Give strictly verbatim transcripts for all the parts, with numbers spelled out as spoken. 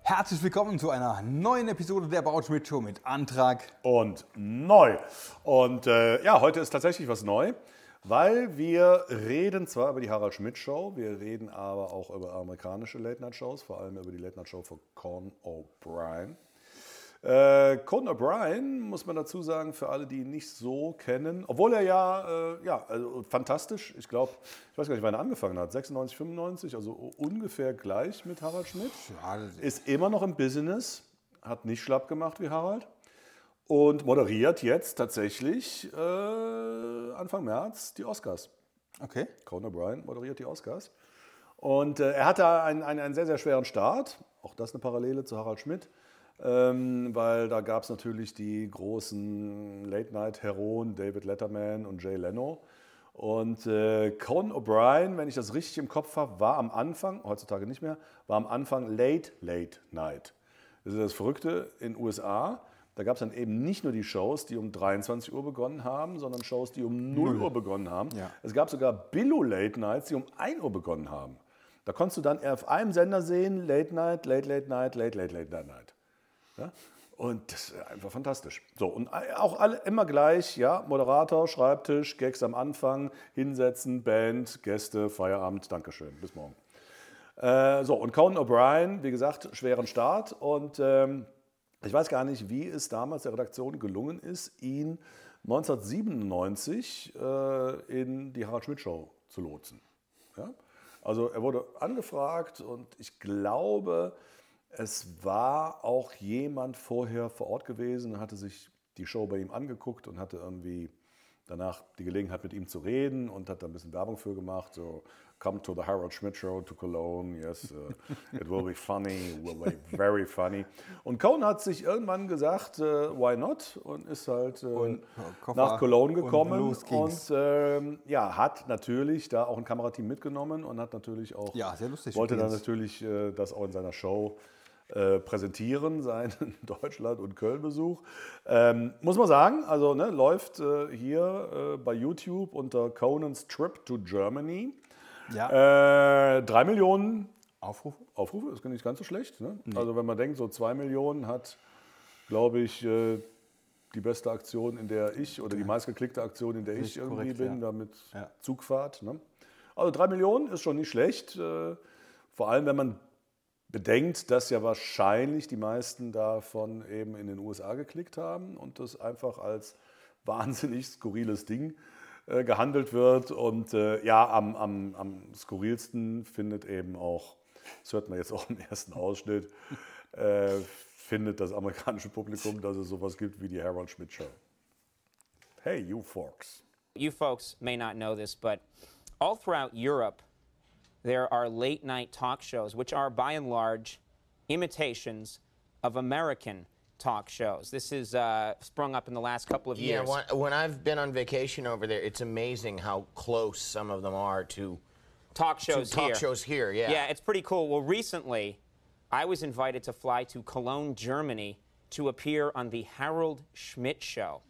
Herzlich willkommen zu einer neuen Episode der Harald Schmidt Show mit Antrag und neu. Und äh, ja, heute ist tatsächlich was neu, weil wir reden zwar über die Harald Schmidt Show, wir reden aber auch über amerikanische Late-Night-Shows, vor allem über die Late-Night-Show von Conan O'Brien. Äh, Conan O'Brien, muss man dazu sagen, für alle, die ihn nicht so kennen, obwohl er ja, äh, ja also fantastisch, ich glaube, ich weiß gar nicht, wann er angefangen hat, sechsundneunzig, fünfundneunzig, also ungefähr gleich mit Harald Schmidt, ja, ist immer noch im Business, hat nicht schlapp gemacht wie Harald und moderiert jetzt tatsächlich äh, Anfang März die Oscars. Okay. Conan O'Brien moderiert die Oscars und äh, er hatte einen, einen, einen sehr, sehr schweren Start, auch das eine Parallele zu Harald Schmidt. Ähm, weil da gab es natürlich die großen Late-Night-Heroen David Letterman und Jay Leno. Und äh, Conan O'Brien, wenn ich das richtig im Kopf habe, war am Anfang, heutzutage nicht mehr, war am Anfang Late, Late Night. Das ist das Verrückte in den U S A. Da gab es dann eben nicht nur die Shows, die um dreiundzwanzig Uhr begonnen haben, sondern Shows, die um null Uhr begonnen haben. Ja. Es gab sogar Billo-Late-Nights, die um ein Uhr begonnen haben. Da konntest du dann auf einem Sender sehen, Late Night, Late, Late Night, Late, Late, Late, Late Night. Ja? Und das ist einfach fantastisch. So, und auch alle immer gleich, ja, Moderator, Schreibtisch, Gags am Anfang, hinsetzen, Band, Gäste, Feierabend, Dankeschön, bis morgen. Äh, so, und Conan O'Brien, wie gesagt, schweren Start. Und ähm, ich weiß gar nicht, wie es damals der Redaktion gelungen ist, ihn neunzehnhundertsiebenundneunzig äh, in die Harald Schmidt Show zu lotsen. Ja? Also er wurde angefragt und ich glaube, es war auch jemand vorher vor Ort gewesen, hatte sich die Show bei ihm angeguckt und hatte irgendwie danach die Gelegenheit, mit ihm zu reden und hat da ein bisschen Werbung für gemacht. So, come to the Harald Schmidt Show to Cologne, yes, uh, it will be funny, will be very funny. Und Conan hat sich irgendwann gesagt, uh, why not? Und ist halt uh, und nach Cologne gekommen und, und äh, ja, hat natürlich da auch ein Kamerateam mitgenommen und hat natürlich auch, ja, sehr lustig, wollte dann natürlich äh, das auch in seiner Show Äh, präsentieren, seinen Deutschland- und Köln-Besuch. Ähm, muss man sagen, also ne, läuft äh, hier äh, bei YouTube unter Conan's Trip to Germany. Ja. Äh, drei Millionen Aufrufe. Aufrufe, ist nicht ganz so schlecht. Ne? Nee. Also wenn man denkt, so zwei Millionen hat, glaube ich, äh, die beste Aktion, in der ich, oder die meistgeklickte Aktion, in der ich irgendwie korrekt, bin, ja. damit ja. Zugfahrt. Ne? Also drei Millionen ist schon nicht schlecht, äh, vor allem wenn man bedenkt, dass ja wahrscheinlich die meisten davon eben in den U S A geklickt haben und das einfach als wahnsinnig skurriles Ding äh, gehandelt wird. Und äh, ja, am, am, am skurrilsten findet eben auch, das hört man jetzt auch im ersten Ausschnitt, äh, findet das amerikanische Publikum, dass es sowas gibt wie die Harald Schmidt Show. Hey, you folks. You folks may not know this, but all throughout Europe, there are late-night talk shows, which are, by and large, imitations of American talk shows. This has uh, sprung up in the last couple of years. Yeah, when, when I've been on vacation over there, it's amazing how close some of them are to talk shows to talk here. shows here. Yeah, yeah, it's pretty cool. Well, recently, I was invited to fly to Cologne, Germany, to appear on the Harald Schmidt Show.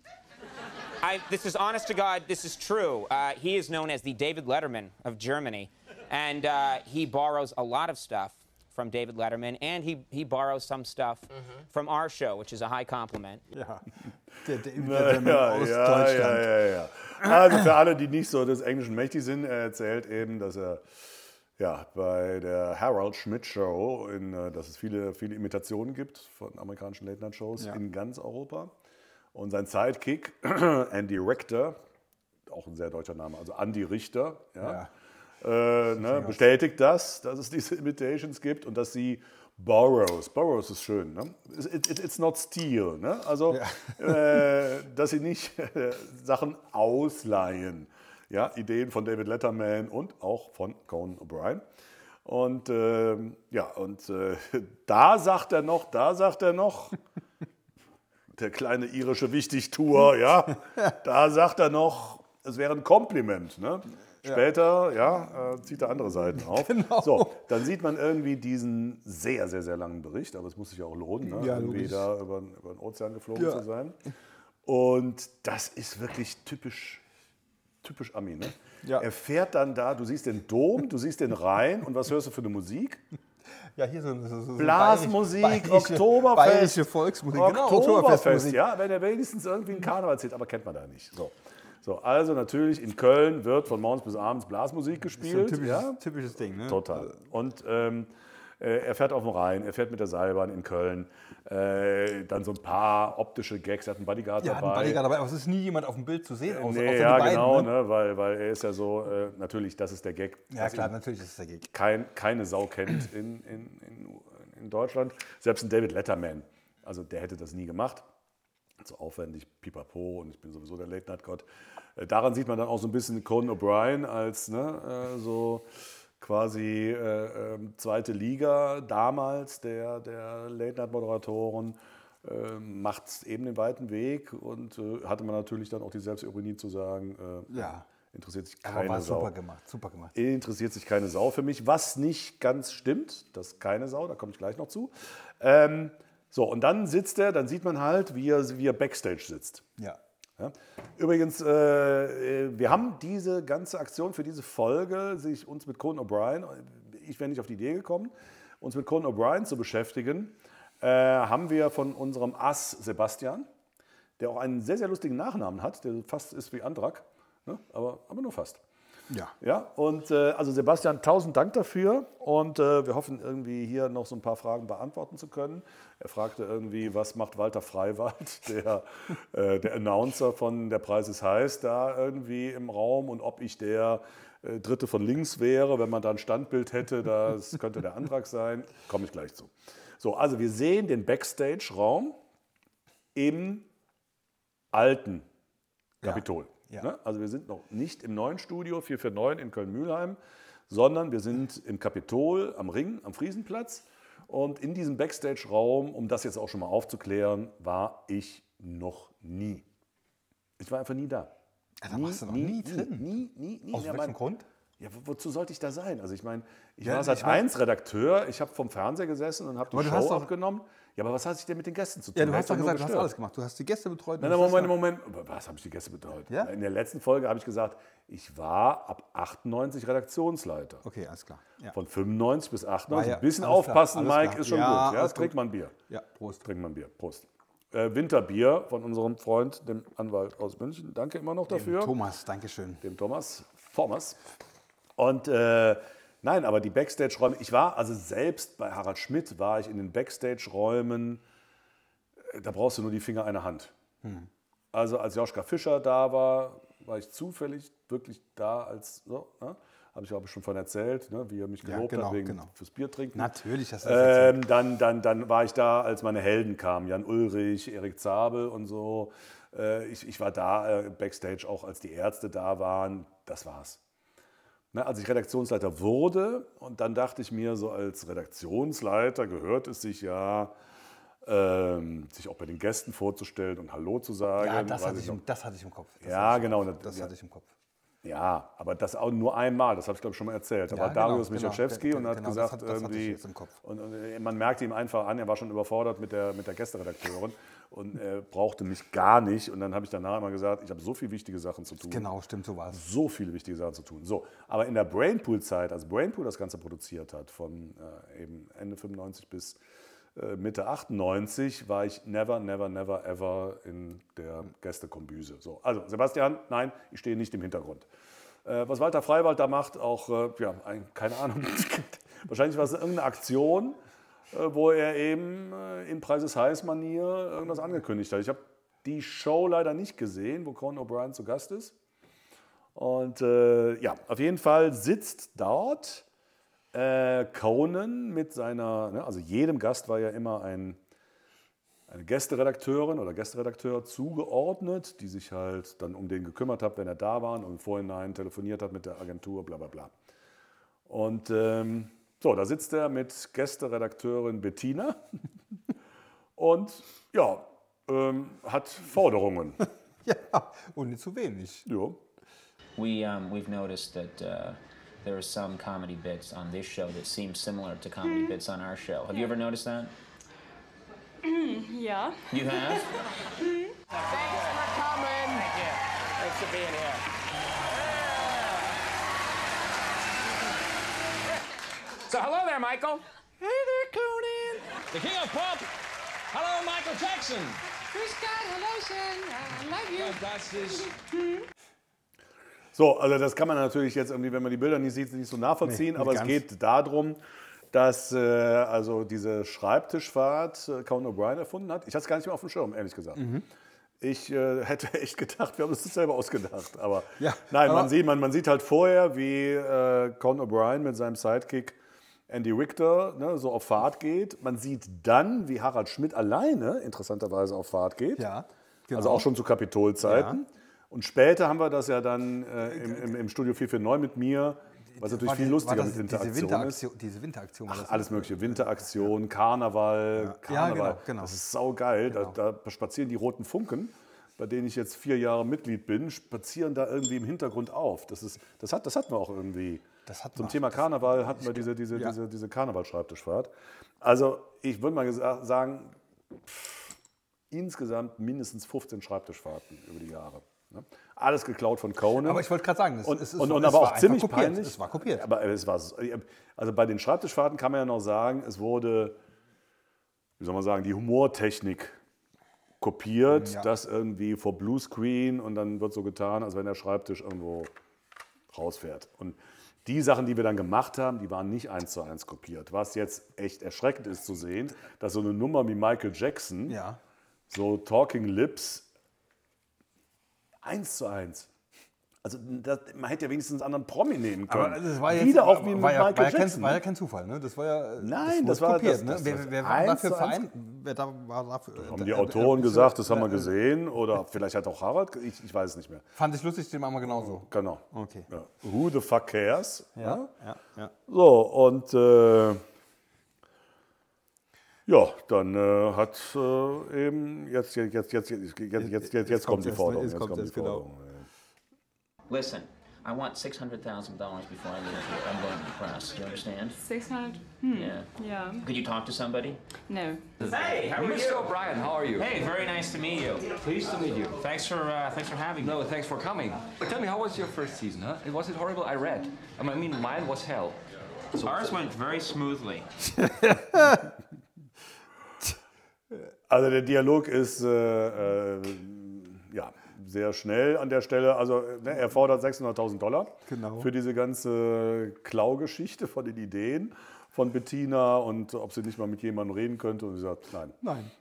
I, this is honest to God. This is true. Uh, he is known as the David Letterman of Germany. And uh, he borrows a lot of stuff from David Letterman, and he, he borrows some stuff mm-hmm. from our show, which is a high compliment. Ja, der David Letterman ja, aus ja, Deutschland. Ja, ja, ja. Also für alle, die nicht so des Englischen mächtig sind, er erzählt eben, dass er ja, bei der Harald Schmidt Show, in, dass es viele, viele Imitationen gibt von amerikanischen Late-Night-Shows ja. in ganz Europa. Und sein Sidekick, Andy Richter, auch ein sehr deutscher Name, also Andy Richter, ja. ja. Äh, ne, bestätigt das, dass es diese Imitations gibt und dass sie borrows, borrows ist schön, ne? It, it, it's not steal, ne? Also ja. äh, dass sie nicht äh, Sachen ausleihen, ja? Ideen von David Letterman und auch von Conan O'Brien. Und äh, ja, und äh, da sagt er noch, da sagt er noch, der kleine irische Wichtigtuer, ja, da sagt er noch, es wäre ein Kompliment, ne? Später, ja, äh, zieht er andere Seiten auf. Genau. So, dann sieht man irgendwie diesen sehr, sehr, sehr langen Bericht, aber es muss sich ja auch lohnen, ne? Ja, irgendwie da über, über den Ozean geflogen ja. zu sein. Und das ist wirklich typisch, typisch Ami, ne? Ja. Er fährt dann da, du siehst den Dom, du siehst den Rhein und was hörst du für eine Musik? Ja, hier so, so, so Blasmusik, bayerische, Oktoberfest. Bayerische Volksmusik, genau, Oktoberfest, ja, wenn er wenigstens irgendwie einen Karneval zählt, aber kennt man da nicht. So. So, also natürlich in Köln wird von morgens bis abends Blasmusik gespielt. Das ist ein typisches, ja? typisches Ding, ne? Total. Und ähm, äh, er fährt auf dem Rhein, er fährt mit der Seilbahn in Köln. Äh, dann so ein paar optische Gags, er hat einen Bodyguard Ja, dabei. ein Bodyguard dabei, aber es ist nie jemand auf dem Bild zu sehen, außer, Nee, außer ja, die beiden. genau, Ne? ne? weil, weil er ist ja so, äh, natürlich, das ist der Gag. Ja, was klar, ihn natürlich ist es der Gag. Kein, keine Sau kennt in, in, in, in Deutschland. Selbst ein David Letterman, also der hätte das nie gemacht. So aufwendig, pipapo, und ich bin sowieso der Late-Night-Gott. Äh, daran sieht man dann auch so ein bisschen Conan O'Brien als ne, äh, so quasi äh, äh, zweite Liga damals der, der Late-Night-Moderatoren. Äh, macht eben den weiten Weg und äh, hatte man natürlich dann auch die Selbstironie zu sagen, äh, Ja. interessiert sich Aber keine war Sau. super gemacht, super gemacht. Interessiert sich keine Sau für mich, was nicht ganz stimmt, das ist keine Sau, da komme ich gleich noch zu. Ähm, so, und dann sitzt er, dann sieht man halt, wie er, wie er Backstage sitzt. Ja. Ja. Übrigens, äh, wir haben diese ganze Aktion für diese Folge, sich uns mit Conan O'Brien, ich wäre nicht auf die Idee gekommen, uns mit Conan O'Brien zu beschäftigen, äh, haben wir von unserem Ass Sebastian, der auch einen sehr, sehr lustigen Nachnamen hat, der fast ist wie Andrak, ne? aber, aber nur fast. Ja. Ja, und äh, also Sebastian, tausend Dank dafür und äh, wir hoffen irgendwie hier noch so ein paar Fragen beantworten zu können. Er fragte irgendwie, was macht Walter Freiwald, der, äh, der Announcer von Der Preis ist heiß, da irgendwie im Raum und ob ich der äh, Dritte von links wäre, wenn man da ein Standbild hätte, das könnte der Antrag sein, komme ich gleich zu. So, also wir sehen den Backstage-Raum im alten Kapitol. Ja. Ne? Also wir sind noch nicht im neuen Studio vier vier neun in Köln-Mühlheim, sondern wir sind im Kapitol am Ring, am Friesenplatz. Und in diesem Backstage-Raum, um das jetzt auch schon mal aufzuklären, war ich noch nie. Ich war einfach nie da. Ja, da warst du noch nie drin? Nie, nie, nie. Aus Ja, welchem mein- Grund? Ja, wo- wozu sollte ich da sein? Also ich meine, ich Ja, war seit ich mein- eins Redakteur, ich habe vom Fernseher gesessen und habe die Aber du Show hast doch- aufgenommen. Ja, aber was hat sich denn mit den Gästen zu tun? Ja, du Wer hast hat doch nur gesagt, du hast gestört? alles gemacht. Du hast die Gäste betreut. Nein, du nein, hast Moment, das- Moment. Was habe ich die Gäste betreut? Ja? In der letzten Folge habe ich gesagt, ich war ab achtundneunzig Redaktionsleiter. Okay, alles klar. Ja. Von fünfundneunzig bis achtundneunzig. War ja- Ein bisschen alles klar, aufpassen, alles Mike, klar. ist schon Ja, gut. Ja, alles trink gut. mal ein Bier. Ja, Prost. Trink mal ein Bier. Prost. Äh, Winterbier von unserem Freund, dem Anwalt aus München. Danke immer noch dafür. Thomas, Dankeschön. Dem Thomas Thomas. Und äh, nein, aber die Backstage-Räume, ich war also selbst bei Harald Schmidt, war ich in den Backstage-Räumen, äh, da brauchst du nur die Finger einer Hand. Hm. Also als Joschka Fischer da war, war ich zufällig wirklich da als, so, ne? Habe ich aber schon von erzählt, ne? Wie er mich Ja, gelobt genau, hat wegen genau. fürs Bier trinken. Natürlich hast du das erzählt. Ähm, dann, dann, dann war ich da, als meine Helden kamen, Jan Ulrich, Erik Zabel und so. Äh, ich, ich war da äh, Backstage auch, als die Ärzte da waren. Das war's. Ne, als ich Redaktionsleiter wurde, und dann dachte ich mir, so als Redaktionsleiter gehört es sich ja, ähm, sich auch bei den Gästen vorzustellen und Hallo zu sagen. Ja, das weiß hatte, ich ich noch. im, das hatte ich im Kopf. Das Ja, hatte ich im genau, Kopf. das- Das ja. hatte ich im Kopf. Ja, aber das auch nur einmal, das habe ich glaube ich schon mal erzählt. Da Ja, war Darius genau, genau. Michalczewski und hat Genau, das gesagt, hat- das hatte ich irgendwie, jetzt im Kopf. und, und äh, man merkte ihm einfach an, er war schon überfordert mit der, mit der Gästeredakteurin und äh, brauchte mich gar nicht. Und dann habe ich danach immer gesagt, ich habe so viele wichtige Sachen zu tun. Genau, stimmt, so war es. So viele wichtige Sachen zu tun. So, aber in der Brainpool-Zeit, als Brainpool das Ganze produziert hat, von äh, eben Ende fünfundneunzig bis äh, Mitte achtundneunzig, war ich never, never, never, ever in der Gästekombüse. So, also Sebastian, nein, ich stehe nicht im Hintergrund. Äh, was Walter Freiwald da macht, auch, äh, ja, ein, keine Ahnung, wahrscheinlich war es irgendeine Aktion, äh, wo er eben äh, in Preis ist heiß Manier irgendwas angekündigt hat. Ich habe die Show leider nicht gesehen, wo Conan O'Brien zu Gast ist. Und äh, ja, auf jeden Fall sitzt dort äh, Conan mit seiner, ne, also jedem Gast war ja immer ein, eine Gästeredakteurin oder Gästeredakteur zugeordnet, die sich halt dann um den gekümmert hat, wenn er da war und im Vorhinein telefoniert hat mit der Agentur, bla bla bla. Und ähm, so, da sitzt er mit Gästeredakteurin Bettina und ja, ähm, hat Forderungen. Ja, und nicht zu wenig. Ja. We um, we've noticed that uh, there are some comedy bits on this show that seem similar to comedy bits on our show. Have you ever noticed that? Ja. You have? Thanks for coming. Thank you. Thanks for being here. So hello there, Michael. Hi. The King of Pop. Hallo Michael Jackson. Grüß Gott, Hallöchen. I love you. Fantastisch. So, also das kann man natürlich jetzt irgendwie, wenn man die Bilder nicht sieht, nicht so nachvollziehen, Nee, aber nicht es ganz. geht darum, dass äh, also diese Schreibtischfahrt äh, Conan O'Brien erfunden hat. Ich hatte es gar nicht mehr auf dem Schirm, ehrlich gesagt. Mhm. Ich äh, hätte echt gedacht, wir haben uns das selber ausgedacht. Aber Ja, nein, aber- man sieht, man, man sieht halt vorher, wie äh, Conan O'Brien mit seinem Sidekick Andy Richter ne, so auf Fahrt geht. Man sieht dann, wie Harald Schmidt alleine interessanterweise auf Fahrt geht. Ja, genau. Also auch schon zu Kapitolzeiten. Und später haben wir das ja dann äh, im, im, im Studio vier vier neun mit mir, was natürlich War viel die- lustiger war das mit Interaktion diese ist. Winteraktion, diese Winteraktion war das. Ach, alles mögliche, Winteraktion, Karneval, Karneval. genau, genau. Das ist saugeil. Da, da spazieren die roten Funken, bei denen ich jetzt vier Jahre Mitglied bin, spazieren da irgendwie im Hintergrund auf. Das, ist, das, hat, das hatten wir auch irgendwie. Das hatten Zum wir. Thema Karneval hatten wir diese, diese, Ja. diese, diese Karneval-Schreibtischfahrt. Also ich würde mal gesa- sagen, pff, insgesamt mindestens fünfzehn Schreibtischfahrten über die Jahre. Ne? Alles geklaut von Conan. Aber ich wollte gerade sagen, es, Und, es, ist, und, und es aber war auch einfach ziemlich kopiert. peinlich. Es war kopiert. Aber es war, so- also bei den Schreibtischfahrten kann man ja noch sagen, es wurde, wie soll man sagen, die Humortechnik kopiert, Ja. das irgendwie vor Bluescreen und dann wird so getan, als wenn der Schreibtisch irgendwo rausfährt. Und die Sachen, die wir dann gemacht haben, die waren nicht eins zu eins kopiert. Was jetzt echt erschreckend ist zu sehen, dass so eine Nummer wie Michael Jackson, Ja. so Talking Lips, eins zu eins. Also das, man hätte ja wenigstens einen anderen Promi nehmen können. Aber das war jetzt, Wieder auch wie mit war ja, Michael war ja kein, Jackson. war ja kein Zufall, ne? Das war ja Nein, das, das wurde war- kopiert, das- ne? das- wer, das wer war eins dafür zu eins. verein, wer da war dafür, Haben äh, die äh, Autoren äh, gesagt, das haben wir äh, gesehen. Oder vielleicht hat auch Harald, ich, ich weiß es nicht mehr. Fand ich lustig, den machen wir genauso. Genau. Okay. Ja. Who the fuck cares? Ja, ja, ja. So, und äh, ja, dann äh, hat äh, eben, jetzt, jetzt, jetzt, jetzt, jetzt, jetzt, jetzt, jetzt, jetzt kommt die kommt's Forderung. jetzt, Jetzt kommt kommt die jetzt, genau. Forderung. Listen, I want six hundred thousand dollars before I leave here. I'm going to the press. Do you understand? six hundred? Hmm. Yeah. Yeah. Could you talk to somebody? No. Hey, how are Mister you? O'Brien, how are you? Hey, very nice to meet you. Pleased to meet you. Thanks for uh, thanks for having me. No, thanks for coming. Tell me, how was your first season, huh? Was it horrible? I read. I mean, mine was hell. So, Ours went very smoothly. Also der Dialog ist äh, äh, ja, sehr schnell an der Stelle. Also ne, er fordert sechshunderttausend Dollar Genau. für diese ganze Klaugeschichte von den Ideen von Bettina und ob sie nicht mal mit jemandem reden könnte. Und sie sagt, nein. Nein.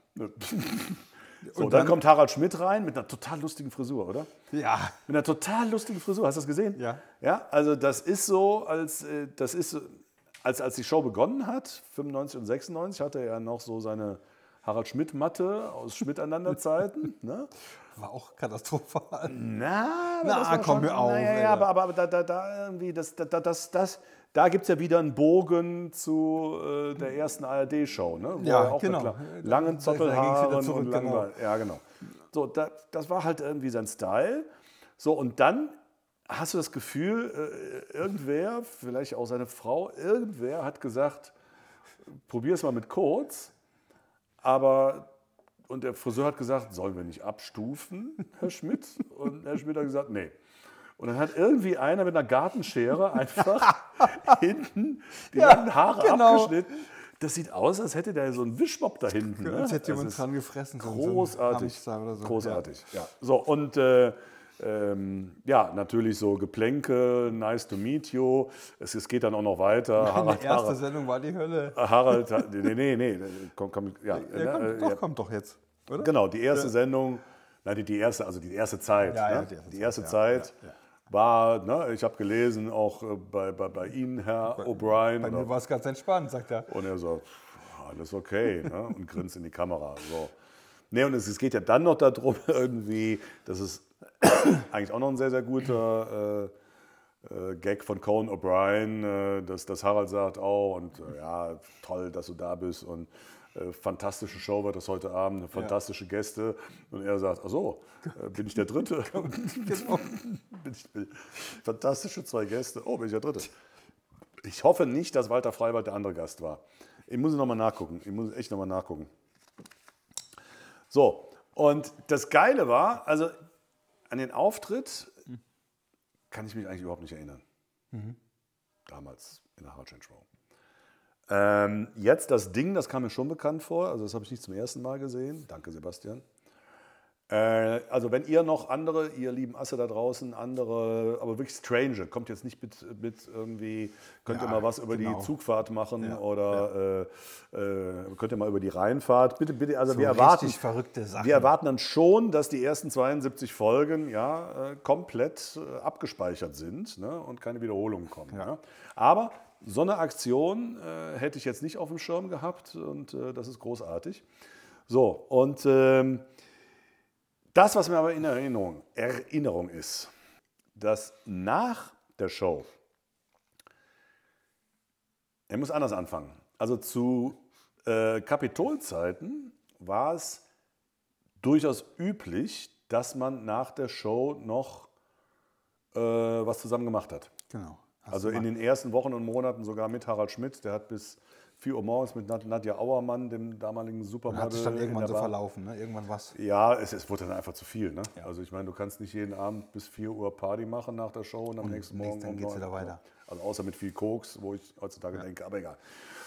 So, Und dann, dann- kommt Harald Schmidt rein mit einer total lustigen Frisur, oder? Ja. Mit einer total lustigen Frisur. Hast du das gesehen? Ja. Ja, also das ist so, als äh, das ist, so- als, als die Show begonnen hat, fünfundneunzig und sechsundneunzig, hatte er noch so seine Harald Schmidt-Matte aus Schmidt-Einander-Zeiten. Ne? War auch katastrophal. Na, aber Na, das war komm, schon, hör auf, na, ja, ey. ja, aber, aber, aber da, da, da irgendwie, das, da, da- das, das, da gibt es ja wieder einen Bogen zu äh, der ersten A R D-Show. Ne? Wo Ja, er auch mit genau. la- Da- langen da ging's Zottelhaaren wieder zurück, und langen genau. Beinen. Ja, genau. So, da, das war halt irgendwie sein Style. So, und dann hast du das Gefühl, äh, irgendwer, vielleicht auch seine Frau, irgendwer hat gesagt, probier es mal mit kurz. Aber, und der Friseur hat gesagt, sollen wir nicht abstufen, Herr Schmidt? Und Herr Schmidt hat gesagt, nee. Und dann hat irgendwie einer mit einer Gartenschere einfach hinten die Ja, langen Haare genau. abgeschnitten. Das sieht aus, als hätte der so einen Wischmopp da hinten. Ne? Als hätte Das jemand ist dran gefressen. so ein- so ein Großartig. Hamster oder so. Großartig, ja. So, und äh, ähm, ja, natürlich so Geplänke, nice to meet you. Es, es geht dann auch noch weiter. Ja. Harald, Die erste Harald, Sendung war die Hölle. Harald, hat- nee, nee, nee, komm, komm, ja, Ja, komm, äh, doch, ja. kommt doch jetzt. Oder? Genau, die erste Sendung, nein, die, die erste, also die erste Zeit. Ja, ja, ne? die erste die Zeit, erste ja, Zeit ja, ja. war, ne, ich habe gelesen, auch äh, bei, bei, bei Ihnen, Herr O'Brien. Bei mir oder- war es ganz entspannt, sagt er. Und er so, pff, alles okay, ne? Und grinst in die Kamera. So. Nee, und es, es geht ja dann noch darum, irgendwie, das ist eigentlich auch noch ein sehr, sehr guter äh, äh, Gag von Conan O'Brien, äh, dass, dass Harald sagt, oh, und äh, ja, toll, dass du da bist und äh, fantastische Show wird das heute Abend, fantastische Gäste. Und er sagt, ach so, äh, bin ich der Dritte? Genau. bin ich, bin, fantastische zwei Gäste, oh, bin ich der Dritte. Ich hoffe nicht, dass Walter Freiwald der andere Gast war. Ich muss nochmal nachgucken. Ich muss echt nochmal nachgucken. So, und das Geile war, also an den Auftritt kann ich mich eigentlich überhaupt nicht erinnern. Damals in der Harald Schmidt Show. Ähm, jetzt das Ding, das kam mir schon bekannt vor, also das habe ich nicht zum ersten Mal gesehen. Danke, Sebastian. Äh, also wenn ihr noch andere, ihr lieben Asse da draußen, andere, aber wirklich Strange, kommt jetzt nicht mit, mit irgendwie, könnt Ja, ihr mal was über genau. die Zugfahrt machen Ja, oder Äh, äh, könnt ihr mal über die Rheinfahrt, bitte, bitte, also So wir erwarten, richtig verrückte Sachen. wir erwarten dann schon, dass die ersten zweiundsiebzig Folgen ja äh, komplett äh, abgespeichert sind, ne, und keine Wiederholungen kommen. Ja. Ne? Aber so eine Aktion äh, hätte ich jetzt nicht auf dem Schirm gehabt und äh, das ist großartig. So, und ähm, das, was mir aber in Erinnerung, Erinnerung ist, dass nach der Show, er muss anders anfangen, also zu äh, Kapitolzeiten war es durchaus üblich, dass man nach der Show noch äh, was zusammen gemacht hat. Genau. Hast Also du in mal- den ersten Wochen und Monaten sogar mit Harald Schmidt, der hat bis vier Uhr morgens mit Nad- Nadja Auermann, dem damaligen Supermodel, hat sich dann in irgendwann der so Bar- verlaufen, ne? Irgendwann was. Ja, es, es wurde dann einfach zu viel. Ne? Also ich meine, du kannst nicht jeden Abend bis vier Uhr Party machen nach der Show und am nächsten nächsten- Morgen dann um geht's neun wieder Uhr. weiter. Also außer mit viel Koks, wo ich heutzutage denke, aber egal.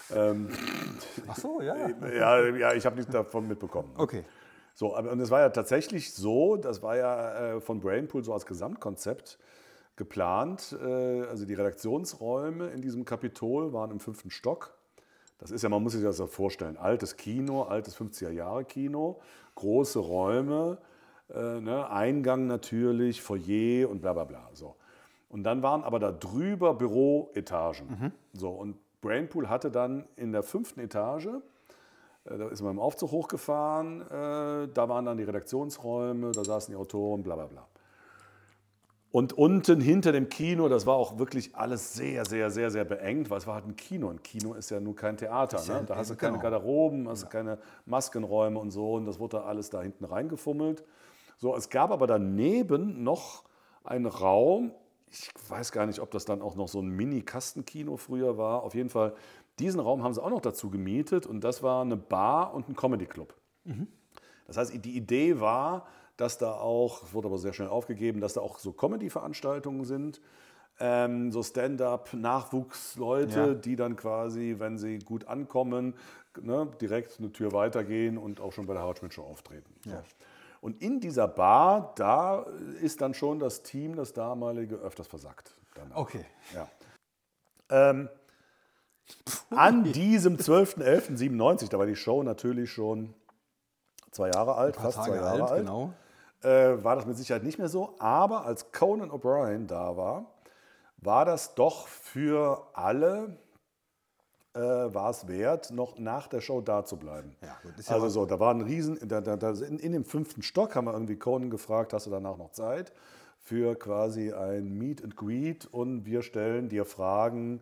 Ach so, ja. Ja, ja ich habe nichts davon mitbekommen. Okay. So, aber und es war ja tatsächlich so, das war ja äh, von Brainpool so als Gesamtkonzept geplant. Äh, also die Redaktionsräume in diesem Kapitol waren im fünften Stock. Das ist ja, man muss sich das so vorstellen, altes Kino, altes fünfziger-Jahre-Kino, große Räume, äh, ne, Eingang natürlich, Foyer und bla bla bla. So. Und dann waren aber da drüber Büroetagen. So, und Brainpool hatte dann in der fünften Etage, äh, da ist man im Aufzug hochgefahren, äh, da waren dann die Redaktionsräume, da saßen die Autoren, bla bla bla. Und unten hinter dem Kino, das war auch wirklich alles sehr, sehr, sehr, sehr beengt, weil es war halt ein Kino. Ein Kino ist ja nur kein Theater. ja- Ne? Da hast du genau. keine Garderoben, hast du keine Maskenräume und so. Und das wurde da alles da hinten reingefummelt. So, es gab aber daneben noch einen Raum. Ich weiß gar nicht, ob das dann auch noch so ein Mini-Kastenkino früher war. Auf jeden Fall, diesen Raum haben sie auch noch dazu gemietet. Und das war eine Bar und ein Comedy-Club. Das heißt, die Idee war, dass da auch, es wurde aber sehr schnell aufgegeben, dass da auch so Comedy-Veranstaltungen sind, ähm, so Stand-up, Nachwuchsleute, Ja. die dann quasi, wenn sie gut ankommen, ne, direkt eine Tür weitergehen und auch schon bei der Harald Schmidt Show auftreten. So. Ja. Und in dieser Bar, da ist dann schon das Team, das damalige, öfters versackt. Danach. Okay. Ja. Ähm, an diesem zwölften elften siebenundneunzig, da war die Show natürlich schon zwei Jahre alt, Ein paar fast Tage zwei Jahre alt, genau. äh, war das mit Sicherheit nicht mehr so. Aber als Conan O'Brien da war, war das doch für alle, äh, war es wert, noch nach der Show da zu bleiben. Ja, gut, ist ja also was- so, da war ein Riesen, da, da, da, in, in dem fünften Stock haben wir irgendwie Conan gefragt, hast du danach noch Zeit für quasi ein Meet and Greet und wir stellen dir Fragen,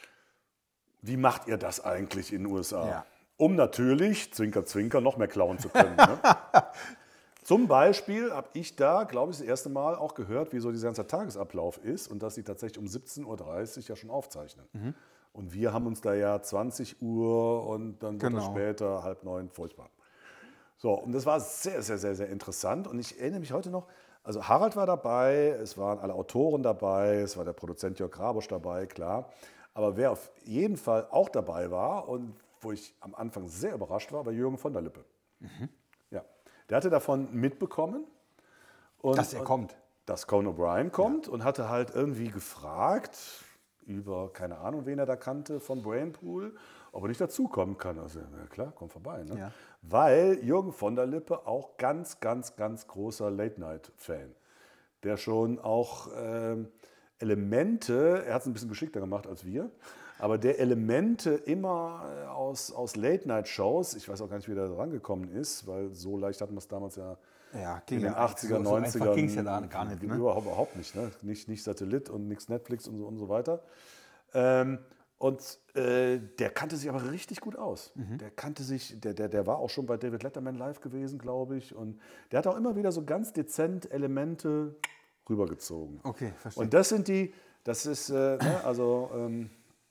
wie macht ihr das eigentlich in den U S A? Ja. Um natürlich, Zwinker, Zwinker, noch mehr klauen zu können. Ne? Zum Beispiel habe ich da, glaube ich, das erste Mal auch gehört, wie so dieser ganze Tagesablauf ist und dass sie tatsächlich um siebzehn Uhr dreißig ja schon aufzeichnen. Mhm. Und wir haben uns da ja zwanzig Uhr und dann wird Genau. es später halb neun, furchtbar. So, und das war sehr, sehr, sehr, sehr interessant. Und ich erinnere mich heute noch, also Harald war dabei, es waren alle Autoren dabei, es war der Produzent Jörg Rabusch dabei, klar. Aber wer auf jeden Fall auch dabei war und wo ich am Anfang sehr überrascht war, war Jürgen von der Lippe. Ja, der hatte davon mitbekommen. Und, Dass er kommt. Dass Conan O'Brien kommt und hatte halt irgendwie gefragt über, keine Ahnung, wen er da kannte von Brainpool, ob er nicht dazukommen kann. Also, na klar, komm vorbei. Ne? Ja. Weil Jürgen von der Lippe auch ganz, ganz, ganz großer Late-Night-Fan, der schon auch ähm, Elemente, er hat es ein bisschen geschickter gemacht als wir, aber der Elemente immer aus, aus Late-Night-Shows, ich weiß auch gar nicht, wie der da rangekommen ist, weil so leicht hatten wir es damals ja Ja, ging in den ja achtziger, so, so einfach neunzigern. ging's ja da gar nicht, ne? Überhaupt, überhaupt nicht, ne? Nicht, nicht Satellit und nichts Netflix und so, und so weiter. Ähm, und äh, der kannte sich aber richtig gut aus. Mhm. Der kannte sich, der, der, der war auch schon bei David Letterman live gewesen, glaube ich. Und der hat auch immer wieder so ganz dezent Elemente rübergezogen. Okay, verstehe. Und das sind die, das ist, äh, ne, also ähm,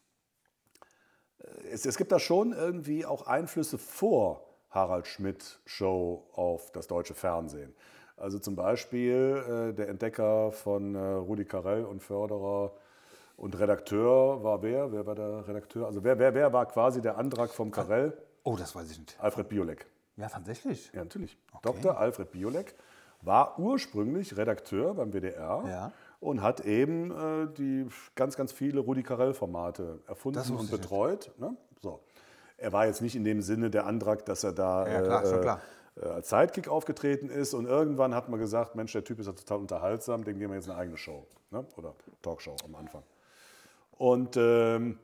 es, es gibt da schon irgendwie auch Einflüsse vor Harald Schmidt Show auf das deutsche Fernsehen. Also zum Beispiel äh, der Entdecker von äh, Rudi Carrell und Förderer Und Redakteur war wer? Wer war der Redakteur? Also wer, wer, wer war quasi der Andrak vom Karel? Oh, das weiß ich nicht. Alfred Biolek. Ja, tatsächlich. Ja, natürlich. Doktor Alfred Biolek war ursprünglich Redakteur beim W D R Ja. und hat eben äh, die ganz, ganz viele Rudi Carrell-Formate erfunden Das wusste und ich nicht. betreut. Ne? So. Er war jetzt nicht in dem Sinne der Andrak, dass er da Ja, klar, schon klar. äh, als Sidekick aufgetreten ist. Und irgendwann hat man gesagt, Mensch, der Typ ist ja total unterhaltsam, dem geben wir jetzt eine eigene Show. Ne? Oder Talkshow am Anfang. Und ähm,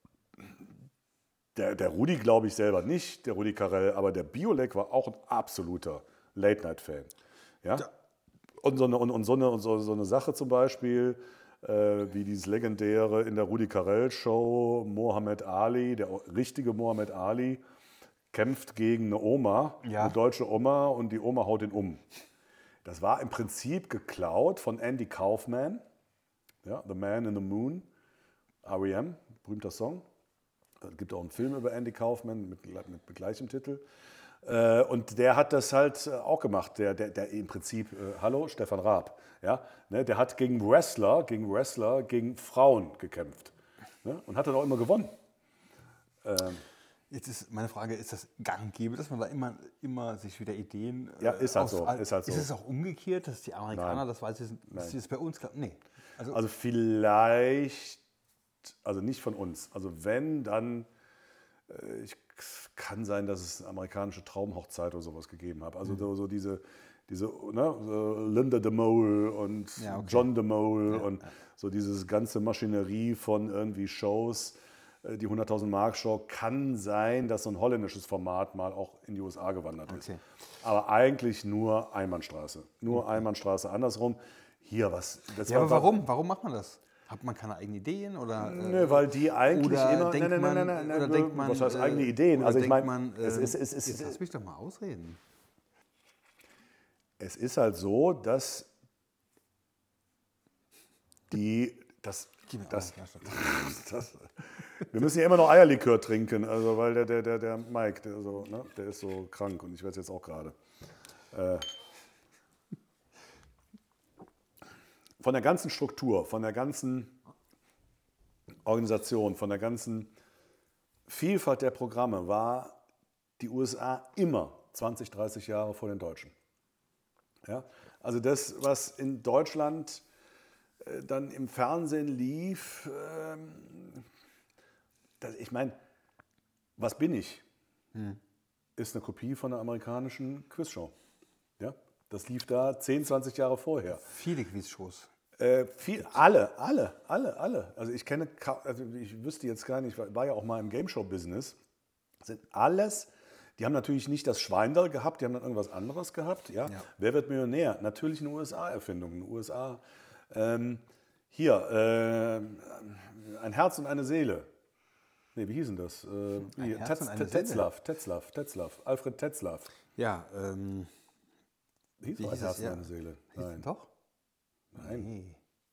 der, der Rudi glaube ich selber nicht, der Rudi Carrell, aber der Biolek war auch ein absoluter Late-Night-Fan. Ja? Und, so eine, und, und, so eine, und so, so eine Sache zum Beispiel, äh, wie dieses legendäre in der Rudi Carrell-Show, Mohammed Ali, der richtige Mohammed Ali, kämpft gegen eine Oma, Ja. eine deutsche Oma, und die Oma haut ihn um. Das war im Prinzip geklaut von Andy Kaufman, ja, The Man in the Moon, R E M, berühmter Song. Es gibt auch einen Film über Andy Kaufman mit, mit, mit gleichem Titel. Äh, und der hat das halt auch gemacht. Der, der, der im Prinzip, äh, hallo, Stefan Raab, ja, ne, der hat gegen Wrestler, gegen Wrestler, gegen Frauen gekämpft. Ne, und hat dann auch immer gewonnen. Ähm, Jetzt ist meine Frage, ist das gang und gäbe, dass man da immer, immer sich wieder Ideen... Ja, ist halt aus- so, ist halt so. Ist es auch umgekehrt, dass die Amerikaner, Nein. das weiß ich, dass die das bei uns... Nee. Also, Also vielleicht, also nicht von uns. Also wenn, dann, äh, ich, kann sein, dass es eine amerikanische Traumhochzeit oder sowas gegeben hat. Also so, so diese, diese ne, so Linda de Mol und Ja, okay. John de Mol und so dieses ganze Maschinerie von irgendwie Shows, äh, die hunderttausend Mark Show, kann sein, dass so ein holländisches Format mal auch in die U S A gewandert ist. Okay. Aber eigentlich nur Einbahnstraße. Nur Einbahnstraße andersrum. Hier was. Das ja, war- aber warum? Warum macht man das? Hat man keine eigenen Ideen? Oder, äh, Nö, weil die eigentlich oder immer. denkt nein, nein, man, nein, nein, oder nein, denkt man, was heißt äh, eigene Ideen? oder Also ich denkt meine, man, es äh, ist, es, ist, jetzt es, lass mich doch mal ausreden. es ist halt so, dass die. Das, Gib mir das, auch eine Flasche. das, wir müssen ja immer noch Eierlikör trinken, also weil der, der, der, der Mike, der, so, ne, der ist so krank und ich werde es jetzt auch gerade. Äh, von der ganzen Struktur, von der ganzen Organisation, von der ganzen Vielfalt der Programme war die U S A immer zwanzig, dreißig Jahre vor den Deutschen. Ja? Also das, was in Deutschland äh, dann im Fernsehen lief, ähm, das, ich meine, was bin ich? Ist eine Kopie von einer amerikanischen Quizshow. Ja? Das lief da zehn, zwanzig Jahre vorher. Viele Quizshows. Äh, viel, alle, alle, alle, alle. Also ich kenne, ka- also ich wüsste jetzt gar nicht, ich war, war ja auch mal im Game-Show-Business, sind alles, die haben natürlich nicht das Schweindel gehabt, die haben dann irgendwas anderes gehabt. Ja? Ja. Wer wird Millionär? Natürlich eine U S A-Erfindung, eine U S A. Ähm, hier, äh, ein Herz und eine Seele. Nee, wie hieß denn das? Äh, wie, Herz Tetz- und eine Tetzlaff, Tetzlaff, Tetzlaff, Alfred Tetzlaff. Ja, ähm... Hieß Wie doch ein hieß Herz es? Ja. und eine Seele. Nein. Doch? Nein. Nee.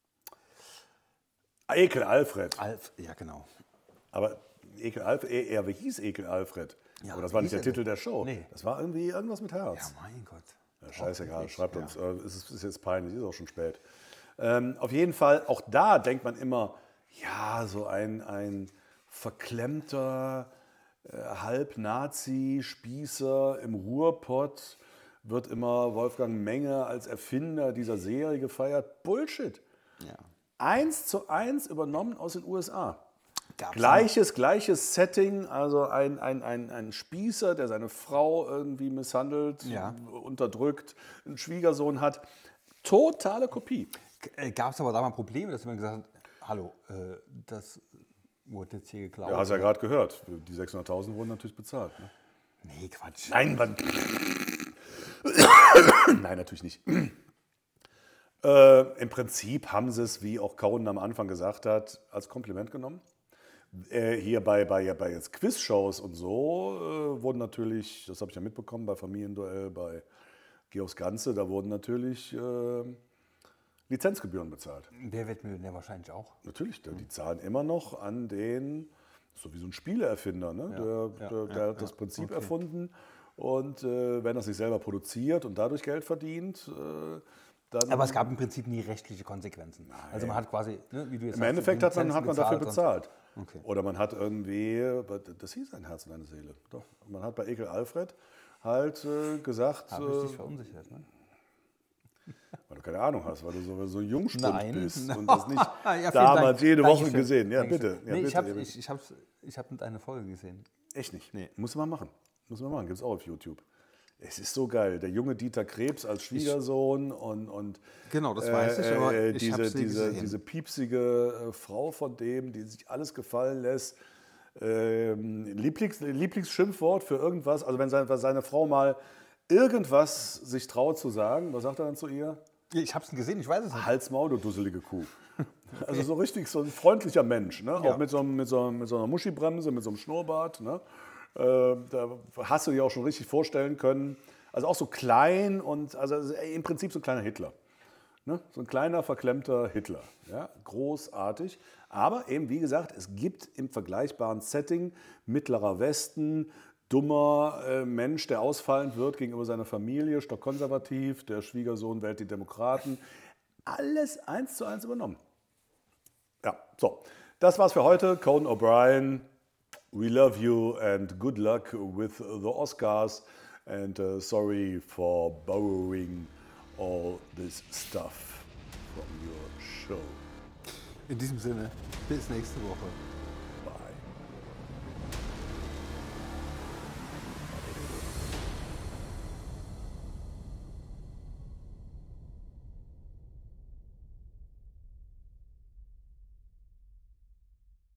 Ekel Alfred. Alf, ja genau. Aber Ekel Alfred, er, er wie hieß Ekel Alfred? Ja, Aber das wie war nicht hieß der er Titel denn? der Show. Nee. Das war irgendwie irgendwas mit Ja, Herz. mein Gott. Ja, scheißegal, Hoffentlich, schreibt ja. uns. Äh, es ist, ist jetzt peinlich, ist auch schon spät. Ähm, auf jeden Fall, auch da denkt man immer, ja, so ein, ein verklemmter äh, Halb-Nazi-Spießer im Ruhrpott wird immer Wolfgang Menge als Erfinder dieser Serie gefeiert. Bullshit. Ja. Eins zu eins übernommen aus den U S A. Gab's Gleiches, gleiches Setting, also ein, ein, ein, ein Spießer, der seine Frau irgendwie misshandelt, Ja. unterdrückt, einen Schwiegersohn hat. Totale Kopie. Gab es aber da mal Probleme, dass man gesagt hat, hallo, äh, das wurde jetzt hier geklaut? Ja, hast ja gerade gehört. Die sechshunderttausend wurden natürlich bezahlt. Ne? Nee, Quatsch. Nein, man. Nein, natürlich nicht. Äh, Im Prinzip haben sie es, wie auch Conan am Anfang gesagt hat, als Kompliment genommen. Äh, hier bei, bei, bei jetzt Quizshows und so äh, wurden natürlich, das habe ich ja mitbekommen, bei Familienduell, bei Geh aufs Ganze, da wurden natürlich äh, Lizenzgebühren bezahlt. Wer wird Millionär wahrscheinlich auch? Natürlich, die die zahlen immer noch an den, so wie so ein Spieleerfinder, ne? der, ja, der, der ja, hat das ja, Prinzip okay. erfunden. Und äh, wenn er sich selber produziert und dadurch Geld verdient, äh, dann... Aber es gab im Prinzip nie rechtliche Konsequenzen. Nein. Also man hat quasi, ne, wie du jetzt Im sagst, Endeffekt hat man, hat man dafür bezahlt. Okay. Oder man hat irgendwie, das hieß ein Herz und eine Seele. Doch. Man hat bei Ekel Alfred halt äh, gesagt... Habe ich dich äh, verunsichert, ne? Weil du keine Ahnung hast, weil du so, so ein Jungspund Nein. bist und das nicht ja, vielen damals Dank. jede Woche Dankeschön. gesehen. Ja, Dankeschön. bitte. Ja, nee, bitte. ich habe ja, bitte. ich, ich hab's, ich hab eine Folge gesehen. Echt nicht? Nee. Muss man machen. Muss man machen. Gibt es auch auf YouTube. Es ist so geil. Der junge Dieter Krebs als Schwiegersohn ich, und, und genau, das weiß ich, aber äh, ich diese, hab's nie diese, gesehen. diese piepsige äh, Frau von dem, die sich alles gefallen lässt. Ähm, Lieblings, Lieblingsschimpfwort für irgendwas. Also wenn seine, seine Frau mal irgendwas sich traut zu sagen, was sagt er dann zu ihr? Ich habe es gesehen, ich weiß es nicht. Hals, Maul, du dusselige Kuh. Also so richtig so ein freundlicher Mensch. Ne? Ja. Auch mit so, einem, mit, so, mit so einer Muschibremse, mit so einem Schnurrbart. Ne? Äh, da hast du dir auch schon richtig vorstellen können. Also auch so klein und also im Prinzip so ein kleiner Hitler. Ne? So ein kleiner, verklemmter Hitler. Ja? Großartig. Aber eben, wie gesagt, es gibt im vergleichbaren Setting Mittlerer Westen, dummer äh, Mensch, der ausfallend wird gegenüber seiner Familie, stockkonservativ, der Schwiegersohn wählt die Demokraten. Alles eins zu eins übernommen. Ja, so. Das war's für heute. Conan O'Brien, we love you and good luck with the Oscars. And uh, sorry for borrowing all this stuff from your show. In diesem Sinne, bis nächste Woche.